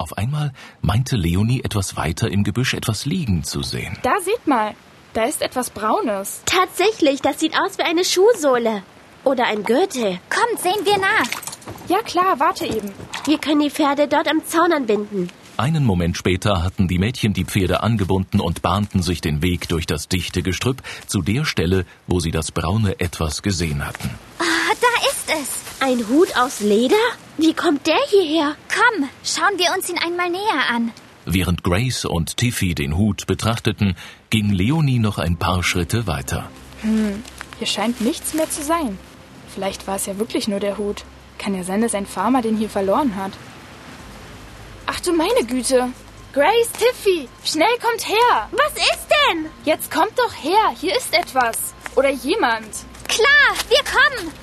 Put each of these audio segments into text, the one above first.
Auf einmal meinte Leonie etwas weiter im Gebüsch etwas liegen zu sehen. Da seht mal, da ist etwas Braunes. Tatsächlich, das sieht aus wie eine Schuhsohle. Oder ein Gürtel. Kommt, sehen wir nach. Ja klar, warte eben. Wir können die Pferde dort am Zaun anbinden. Einen Moment später hatten die Mädchen die Pferde angebunden und bahnten sich den Weg durch das dichte Gestrüpp zu der Stelle, wo sie das braune Etwas gesehen hatten. Da ist es. Ein Hut aus Leder? Wie kommt der hierher? Komm, schauen wir uns ihn einmal näher an. Während Grace und Tiffy den Hut betrachteten, ging Leonie noch ein paar Schritte weiter. Hier scheint nichts mehr zu sein. Vielleicht war es ja wirklich nur der Hut. Kann ja sein, dass ein Farmer den hier verloren hat. Ach du meine Güte! Grace, Tiffy, schnell kommt her! Was ist denn? Jetzt kommt doch her, hier ist etwas. Oder jemand. Klar, wir kommen.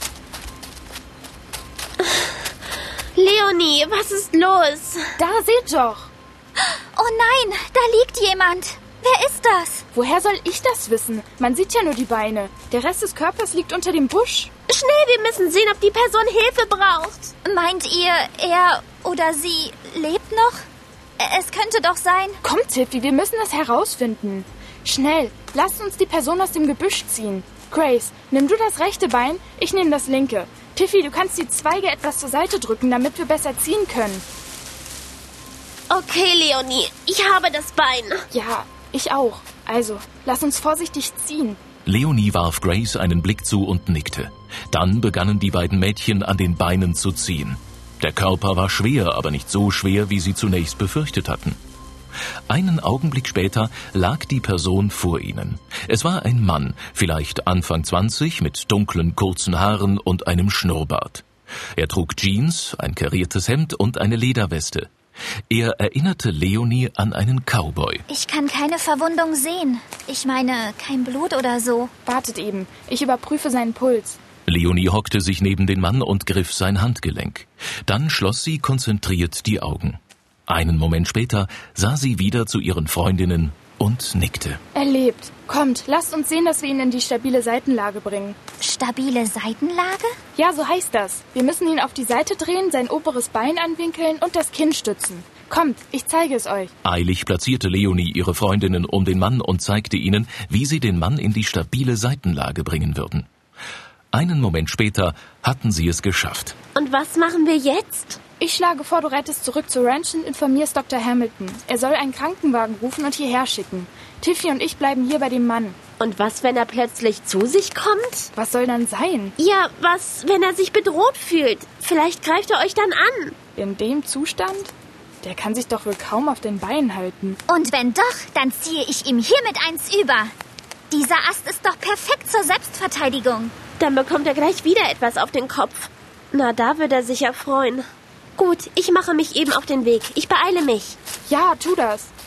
Leonie, was ist los? Da, seht doch! Oh nein, da liegt jemand. Wer ist das? Woher soll ich das wissen? Man sieht ja nur die Beine. Der Rest des Körpers liegt unter dem Busch. Schnell, wir müssen sehen, ob die Person Hilfe braucht. Meint ihr, er oder sie lebt noch? Es könnte doch sein. Komm, Tiffy, wir müssen das herausfinden. Schnell, lasst uns die Person aus dem Gebüsch ziehen. Grace, nimm du das rechte Bein, ich nehme das linke. Tiffy, du kannst die Zweige etwas zur Seite drücken, damit wir besser ziehen können. Okay, Leonie, ich habe das Bein. Ja, ich auch. Also, lass uns vorsichtig ziehen. Leonie warf Grace einen Blick zu und nickte. Dann begannen die beiden Mädchen an den Beinen zu ziehen. Der Körper war schwer, aber nicht so schwer, wie sie zunächst befürchtet hatten. Einen Augenblick später lag die Person vor ihnen. Es war ein Mann, vielleicht Anfang 20, mit dunklen, kurzen Haaren und einem Schnurrbart. Er trug Jeans, ein kariertes Hemd und eine Lederweste. Er erinnerte Leonie an einen Cowboy. Ich kann keine Verwundung sehen. Ich meine, kein Blut oder so. Wartet eben, ich überprüfe seinen Puls. Leonie hockte sich neben den Mann und griff sein Handgelenk. Dann schloss sie konzentriert die Augen. Einen Moment später sah sie wieder zu ihren Freundinnen und nickte. Er lebt. Kommt, lasst uns sehen, dass wir ihn in die stabile Seitenlage bringen. Stabile Seitenlage? Ja, so heißt das. Wir müssen ihn auf die Seite drehen, sein oberes Bein anwinkeln und das Kinn stützen. Kommt, ich zeige es euch. Eilig platzierte Leonie ihre Freundinnen um den Mann und zeigte ihnen, wie sie den Mann in die stabile Seitenlage bringen würden. Einen Moment später hatten sie es geschafft. Und was machen wir jetzt? Ich schlage vor, du reitest zurück zur Ranch und informierst Dr. Hamilton. Er soll einen Krankenwagen rufen und hierher schicken. Tiffy und ich bleiben hier bei dem Mann. Und was, wenn er plötzlich zu sich kommt? Was soll dann sein? Ja, was, wenn er sich bedroht fühlt? Vielleicht greift er euch dann an. In dem Zustand? Der kann sich doch wohl kaum auf den Beinen halten. Und wenn doch, dann ziehe ich ihm hiermit eins über. Dieser Ast ist doch perfekt zur Selbstverteidigung. Dann bekommt er gleich wieder etwas auf den Kopf. Na, da wird er sicher freuen. Gut, ich mache mich eben auf den Weg. Ich beeile mich. Ja, tu das.